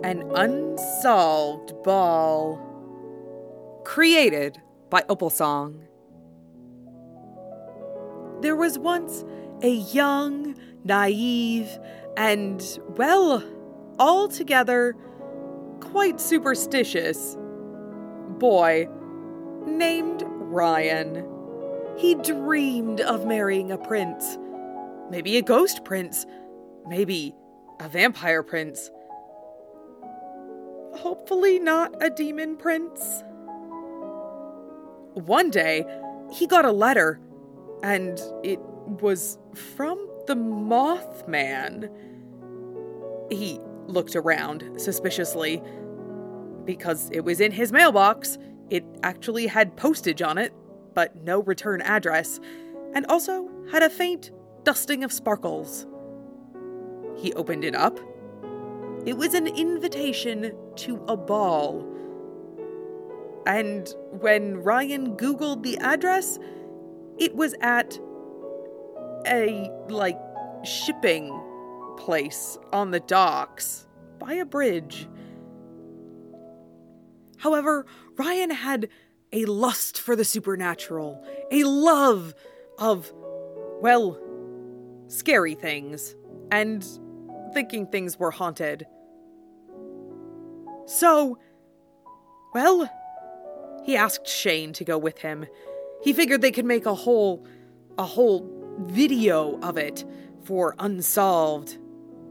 An Unsolved Ball. Created by Opalsong. There was once a young, naive, and, well, altogether quite superstitious boy named Ryan. He dreamed of marrying a prince. Maybe a ghost prince. Maybe a vampire prince. Hopefully not a demon prince. One day, he got a letter, and it was from the Mothman. He looked around suspiciously. Because it was in his mailbox, it actually had postage on it, but no return address, and also had a faint dusting of sparkles. He opened it up. It was an invitation to a ball. And when Ryan Googled the address, it was at a, shipping place on the docks by a bridge. However, Ryan had a lust for the supernatural, a love of, well, scary things, and thinking things were haunted. So, well, he asked Shane to go with him. He figured they could make a whole video of it for Unsolved.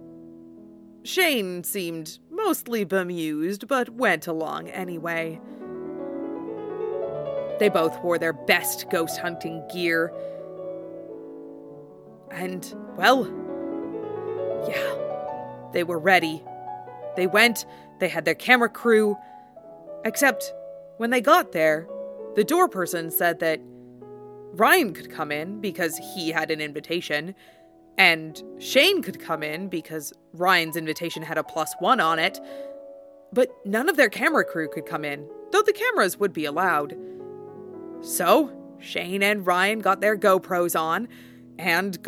Shane seemed mostly bemused, but went along anyway. They both wore their best ghost hunting gear. And, well, yeah, they were ready. They went, they had their camera crew, except when they got there, the door person said that Ryan could come in because he had an invitation, and Shane could come in because Ryan's invitation had a +1 on it, but none of their camera crew could come in, though the cameras would be allowed. So, Shane and Ryan got their GoPros on, and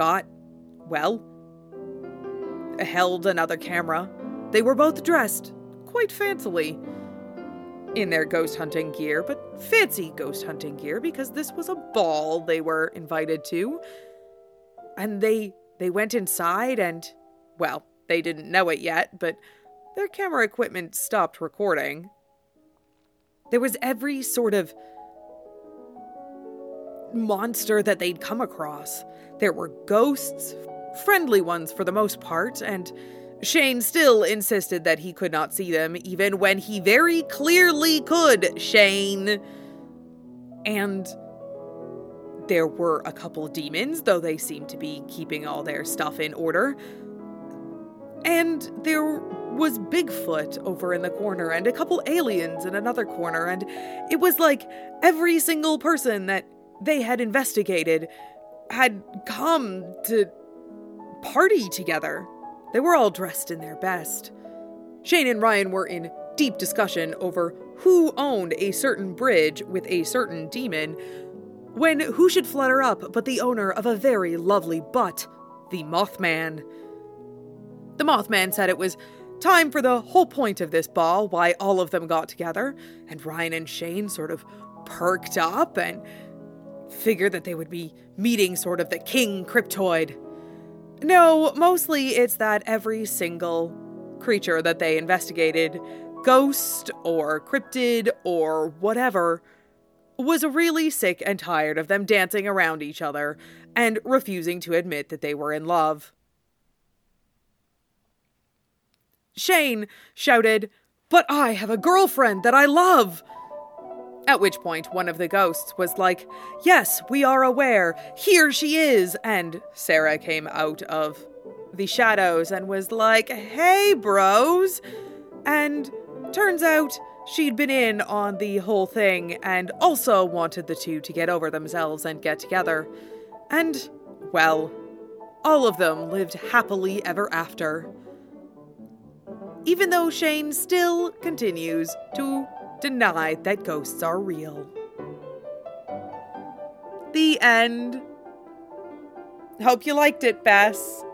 held another camera. They were both dressed, quite fancily, in their ghost hunting gear, but fancy ghost hunting gear because this was a ball they were invited to. And they went inside and, well, they didn't know it yet, but their camera equipment stopped recording. There was every sort of monster that they'd come across. There were ghosts, friendly ones for the most part, and Shane still insisted that he could not see them, even when he very clearly could, Shane. And there were a couple demons, though they seemed to be keeping all their stuff in order. And there was Bigfoot over in the corner, and a couple aliens in another corner, and it was like every single person that they had investigated had come to party together. They were all dressed in their best. Shane and Ryan were in deep discussion over who owned a certain bridge with a certain demon, when who should flutter up but the owner of a very lovely butt, the Mothman. The Mothman said it was time for the whole point of this ball, why all of them got together, and Ryan and Shane sort of perked up and figured that they would be meeting sort of the king cryptoid. No, mostly it's that every single creature that they investigated, ghost or cryptid or whatever, was really sick and tired of them dancing around each other and refusing to admit that they were in love. Shane shouted, "But I have a girlfriend that I love!" At which point one of the ghosts was like, "Yes, we are aware. Here she is." And Sarah came out of the shadows and was like, "Hey, bros." And turns out she'd been in on the whole thing and also wanted the two to get over themselves and get together. And, well, all of them lived happily ever after. Even though Shane still continues to deny that ghosts are real. The end. Hope you liked it, Bess.